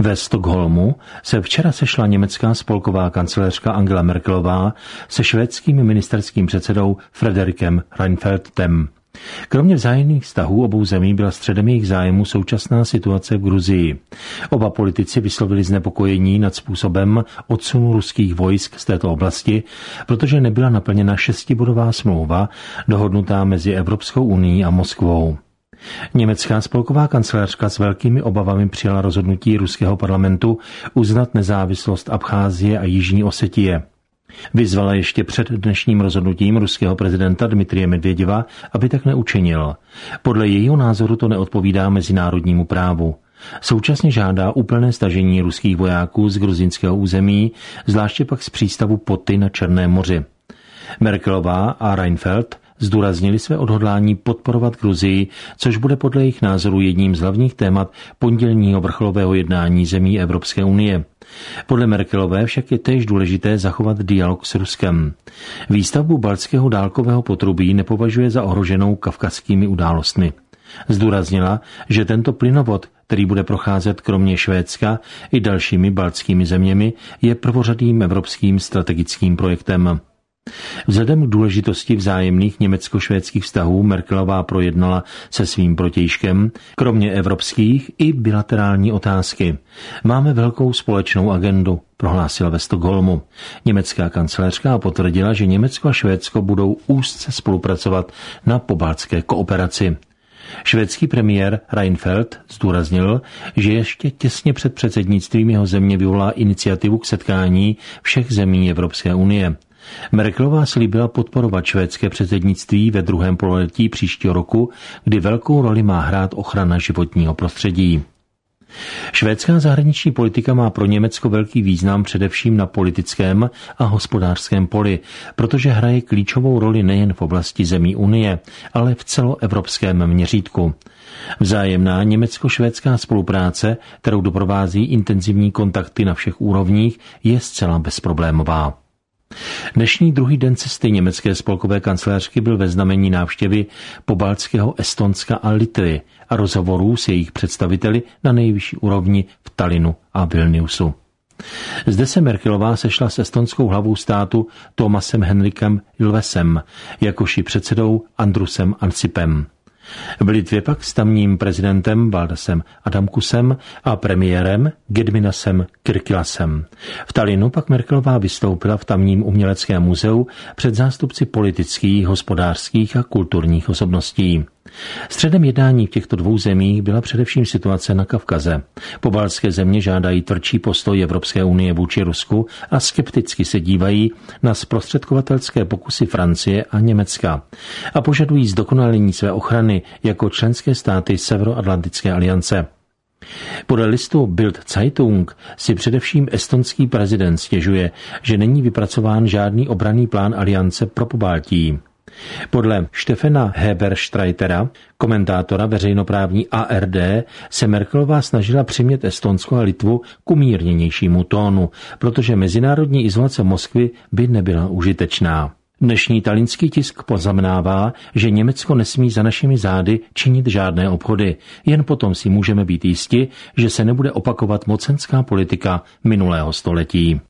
Ve Stockholmu se včera sešla německá spolková kancléřka Angela Merkelová se švédským ministerským předsedou Frederikem Reinfeldtem. Kromě vzájemných vztahů obou zemí byla středem jejich zájmu současná situace v Gruzii. Oba politici vyslovili znepokojení nad způsobem odsunu ruských vojsk z této oblasti, protože nebyla naplněna 6bodová smlouva dohodnutá mezi Evropskou unií a Moskvou. Německá spolková kancléřka s velkými obavami přijala rozhodnutí ruského parlamentu uznat nezávislost Abcházie a Jižní Osetie. Vyzvala ještě před dnešním rozhodnutím ruského prezidenta Dmitrije Medvěděva, aby tak neučinil. Podle jejího názoru to neodpovídá mezinárodnímu právu. Současně žádá úplné stažení ruských vojáků z gruzínského území, zvláště pak z přístavu Poty na Černém moři. Merkelová a Reinfeldt zdůraznili své odhodlání podporovat Gruzii, což bude podle jejich názoru jedním z hlavních témat pondělního vrcholového jednání zemí Evropské unie. Podle Merkelové však je též důležité zachovat dialog s Ruskem. Výstavbu baltského dálkového potrubí nepovažuje za ohroženou kavkazskými událostmi. Zdůraznila, že tento plynovod, který bude procházet kromě Švédska i dalšími baltskými zeměmi, je prvořadým evropským strategickým projektem. Vzhledem k důležitosti vzájemných německo-švédských vztahů Merkelová projednala se svým protějškem kromě evropských i bilaterální otázky. Máme velkou společnou agendu, prohlásila ve Stockholmu. Německá kancléřka potvrdila, že Německo a Švédsko budou úzce spolupracovat na pobaltské kooperaci. Švédský premiér Reinfeldt zdůraznil, že ještě těsně před předsednictvím jeho země vyvolá iniciativu k setkání všech zemí Evropské unie. Merkelová slíbila podporovat švédské předsednictví ve druhém pololetí příštího roku, kdy velkou roli má hrát ochrana životního prostředí. Švédská zahraniční politika má pro Německo velký význam především na politickém a hospodářském poli, protože hraje klíčovou roli nejen v oblasti zemí Unie, ale v celoevropském měřítku. Vzájemná německo-švédská spolupráce, kterou doprovází intenzivní kontakty na všech úrovních, je zcela bezproblémová. Dnešní druhý den cesty německé spolkové kancléřky byl ve znamení návštěvy pobaltského Estonska a Litvy a rozhovorů s jejich představiteli na nejvyšší úrovni v Tallinnu a Vilniusu. Zde se Merkelová sešla s estonskou hlavou státu Toomasem Hendrikem Ilvesem, jakož i předsedou Andrusem Ansipem. V Litvě pak s tamním prezidentem Valdasem Adamkusem a premiérem Gedminasem Kirkilasem. V Tallinnu pak Merkelová vystoupila v tamním uměleckém muzeu před zástupci politických, hospodářských a kulturních osobností. Středem jednání v těchto dvou zemích byla především situace na Kavkaze. Pobaltské země žádají tvrdší postoj Evropské unie vůči Rusku a skepticky se dívají na zprostředkovatelské pokusy Francie a Německa a požadují zdokonalení své ochrany jako členské státy Severoatlantické aliance. Podle listu Bild Zeitung si především estonský prezident stěžuje, že není vypracován žádný obranný plán aliance pro Pobaltí. Podle Stefana Heberstreitera, komentátora veřejnoprávní ARD, se Merkelová snažila přimět Estonsko a Litvu k umírněnějšímu tónu, protože mezinárodní izolace Moskvy by nebyla užitečná. Dnešní tallinský tisk poznamenává, že Německo nesmí za našimi zády činit žádné obchody. Jen potom si můžeme být jisti, že se nebude opakovat mocenská politika minulého století.